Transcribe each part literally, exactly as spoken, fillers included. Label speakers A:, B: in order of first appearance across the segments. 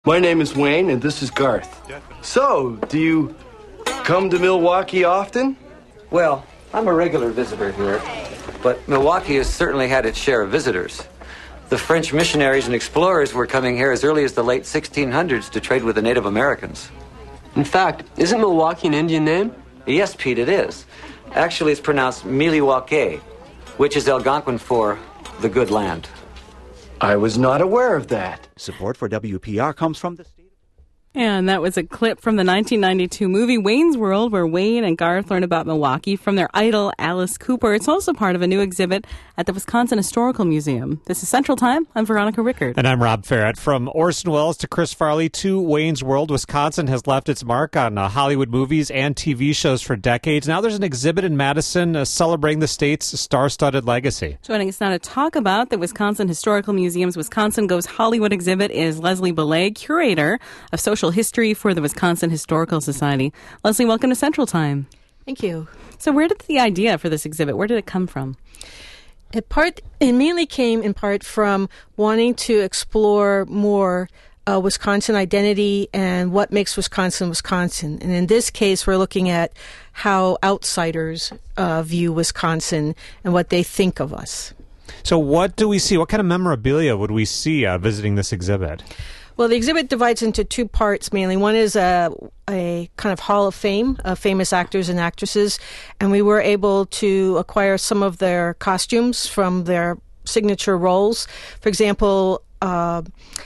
A: My name is Wayne, and this is Garth. So, do you come to Milwaukee often?
B: Well, I'm a regular visitor here, but Milwaukee has certainly had its share of visitors. The French missionaries and explorers were coming here as early as the late sixteen hundreds to trade with the Native Americans.
C: In fact, isn't Milwaukee an Indian name?
B: Yes, Pete, it is. Actually, it's pronounced Miliwake, which is Algonquin for the good land.
A: I was not aware of that.
D: Support for W P R comes from the state.
E: And that was a clip from the nineteen ninety-two movie Wayne's World, where Wayne and Garth learn about Milwaukee from their idol, Alice Cooper. It's also part of a new exhibit at the Wisconsin Historical Museum. This is Central Time. I'm Veronica Rickard.
F: And I'm Rob Farrett. From Orson Welles to Chris Farley to Wayne's World, Wisconsin has left its mark on uh, Hollywood movies and T V shows for decades. Now there's an exhibit in Madison uh, celebrating the state's star-studded legacy.
E: Joining us now to talk about the Wisconsin Historical Museum's Wisconsin Goes Hollywood exhibit is Leslie Belay, curator of social history for the Wisconsin Historical Society. Leslie, welcome to Central Time.
G: Thank you.
E: So where did the idea for this exhibit, where did it come from?
G: It part it mainly came in part from wanting to explore more uh, Wisconsin identity and what makes Wisconsin Wisconsin. And in this case, we're looking at how outsiders uh, view Wisconsin and what they think of us.
F: So what do we see? What kind of memorabilia would we see uh, visiting this exhibit?
G: Well, the exhibit divides into two parts mainly. One is a, a kind of hall of fame of famous actors and actresses, and we were able to acquire some of their costumes from their signature roles. For example, uh,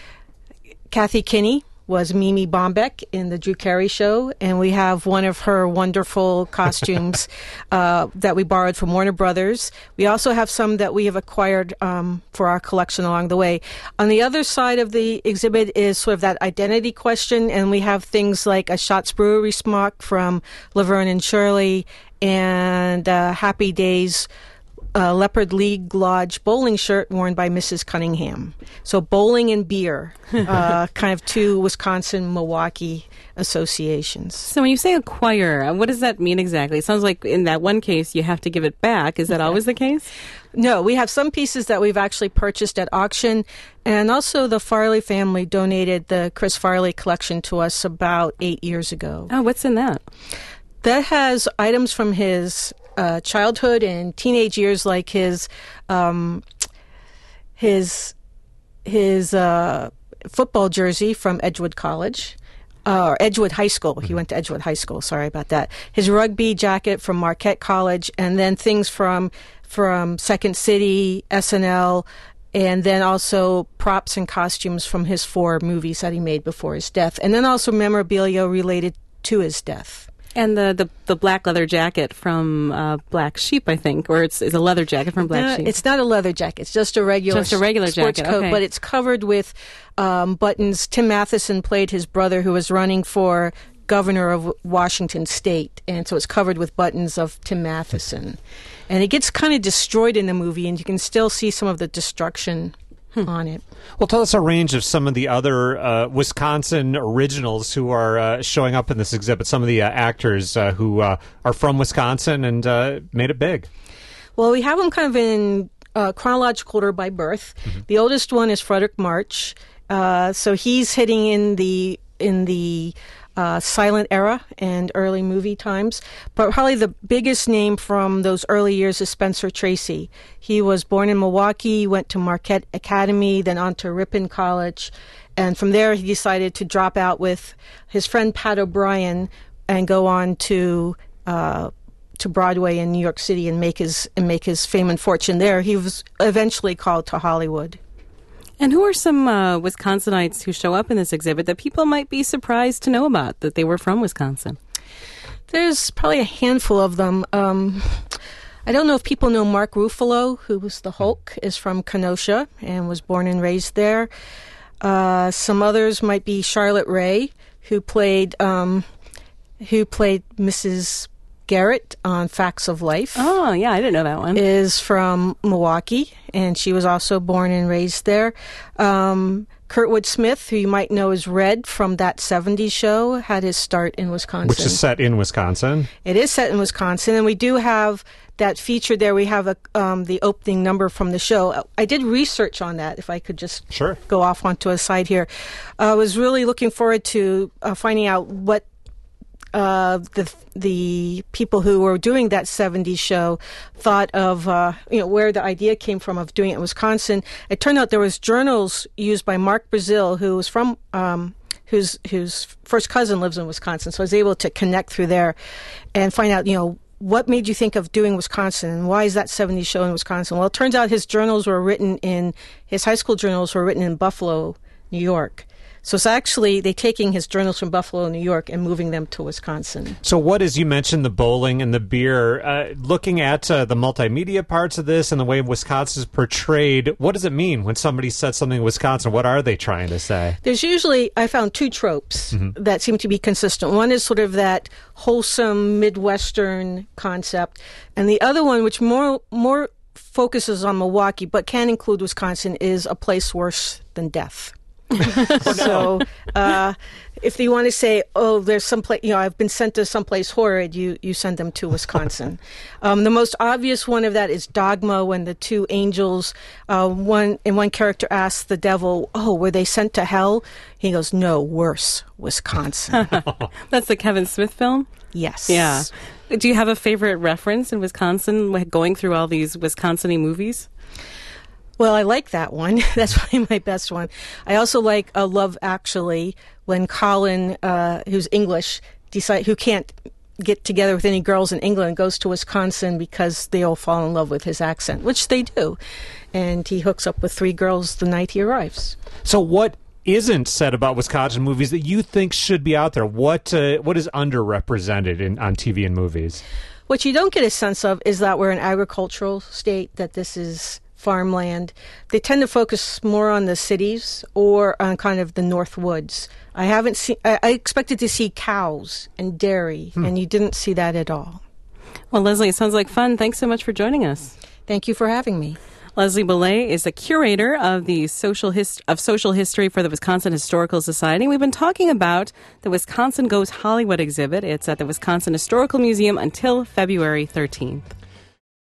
G: Kathy Kinney was Mimi Bombeck in the Drew Carey Show, and we have one of her wonderful costumes uh, that we borrowed from Warner Brothers. We also have some that we have acquired um, for our collection along the way. On the other side of the exhibit is sort of that identity question, and we have things like a Schatz Brewery smock from Laverne and Shirley, and uh, Happy Days Uh, Leopard League Lodge bowling shirt worn by Missus Cunningham. So bowling and beer, uh, kind of two Wisconsin-Milwaukee associations.
E: So when you say acquire, what does that mean exactly? It sounds like in that one case you have to give it back. Is that always the case?
G: No, we have some pieces that we've actually purchased at auction, and also the Farley family donated the Chris Farley collection to us about eight years ago.
E: Oh, what's in that?
G: That has items from his Uh, childhood and teenage years, like his um, his his uh, football jersey from Edgewood College, uh, or Edgewood High School. He went to Edgewood High School. Sorry about that. His rugby jacket from Marquette College, and then things from from Second City, S N L, and then also props and costumes from his four movies that he made before his death, and then also memorabilia related to his death.
E: And the, the, the black leather jacket from uh, Black Sheep, I think, or it's, it's a leather jacket from Black
G: no,
E: Sheep.
G: It's not a leather jacket. It's just a regular,
E: just a regular
G: sports
E: jacket,
G: coat,
E: okay.
G: But it's covered with um, buttons. Tim Matheson played his brother, who was running for governor of Washington State, and so it's covered with buttons of Tim Matheson. And it gets kind of destroyed in the movie, and you can still see some of the destruction Hmm. on it.
F: Well, tell us a range of some of the other uh, Wisconsin originals who are uh, showing up in this exhibit, some of the uh, actors uh, who uh, are from Wisconsin and uh, made it big.
G: Well, we have them kind of in uh, chronological order by birth. Mm-hmm. The oldest one is Frederick March. Uh, so he's hitting in the in the Uh, silent era and early movie times. But probably the biggest name from those early years is Spencer Tracy. He was born in Milwaukee, went to Marquette Academy, then on to Ripon College. And from there, he decided to drop out with his friend Pat O'Brien and go on to uh, to Broadway in New York City and make his and make his fame and fortune there. He was eventually called to Hollywood.
E: And who are some uh, Wisconsinites who show up in this exhibit that people might be surprised to know about, that they were from Wisconsin?
G: There's probably a handful of them. Um, I don't know if people know Mark Ruffalo, who was the Hulk, is from Kenosha and was born and raised there. Uh, some others might be Charlotte Ray, who played um, who played Missus Garrett on Facts of Life.
E: Oh, yeah, I didn't know that one.
G: Is from Milwaukee, and she was also born and raised there. Um, Kurtwood Smith, who you might know as Red from That seventies Show, had his start in Wisconsin.
F: Which is set in Wisconsin.
G: It is set in Wisconsin, and we do have that feature there. We have a, um, the opening number from the show. I did research on that, if I could just
F: sure.
G: go off onto a side here. I was really looking forward to uh, finding out what Uh, the the people who were doing That seventies Show thought of, uh, you know, where the idea came from of doing it in Wisconsin. It turned out there was journals used by Mark Brazil, who was from, um, whose whose first cousin lives in Wisconsin. So I was able to connect through there and find out, you know, what made you think of doing Wisconsin, and why is That seventies Show in Wisconsin? Well, it turns out his journals were written in, his high school journals were written in Buffalo, New York. So it's actually, they're taking his journals from Buffalo, New York, and moving them to Wisconsin.
F: So what is, you mentioned the bowling and the beer, uh, looking at uh, the multimedia parts of this and the way Wisconsin is portrayed, what does it mean when somebody says something in Wisconsin? What are they trying to say?
G: There's usually, I found two tropes mm-hmm. that seem to be consistent. One is sort of that wholesome Midwestern concept, and the other one, which more more focuses on Milwaukee, but can include Wisconsin, is a place worse than death. So, uh, if you want to say, "Oh, there's some place," you know, I've been sent to someplace horrid, you you send them to Wisconsin. um, the most obvious one of that is Dogma, when the two angels, uh, one and one character asks the devil, "Oh, were they sent to hell?" He goes, "No, worse, Wisconsin."
E: That's the Kevin Smith film?
G: Yes.
E: Yeah. Do you have a favorite reference in Wisconsin, like going through all these Wisconsin-y movies?
G: Well, I like that one. That's probably my best one. I also like uh, Love Actually, when Colin, uh, who's English, decide who can't get together with any girls in England, goes to Wisconsin because they all fall in love with his accent, which they do. And he hooks up with three girls the night he arrives.
F: So what isn't said about Wisconsin movies that you think should be out there? What uh, what is underrepresented in on T V and movies?
G: What you don't get a sense of is that we're an agricultural state, that this is farmland. They tend to focus more on the cities or on kind of the North Woods. I haven't seen, I, I expected to see cows and dairy, hmm. and you didn't see that at all.
E: Well, Leslie, it sounds like fun. Thanks so much for joining us.
G: Thank you for having me.
E: Leslie Belay is the curator of the social hist- of social history for the Wisconsin Historical Society. We've been talking about the Wisconsin Goes Hollywood exhibit. It's at the Wisconsin Historical Museum until February thirteenth.